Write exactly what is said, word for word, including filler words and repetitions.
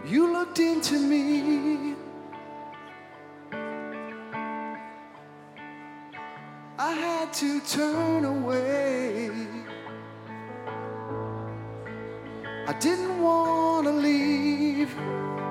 You looked into me. I had to turn away. I didn't want to leave.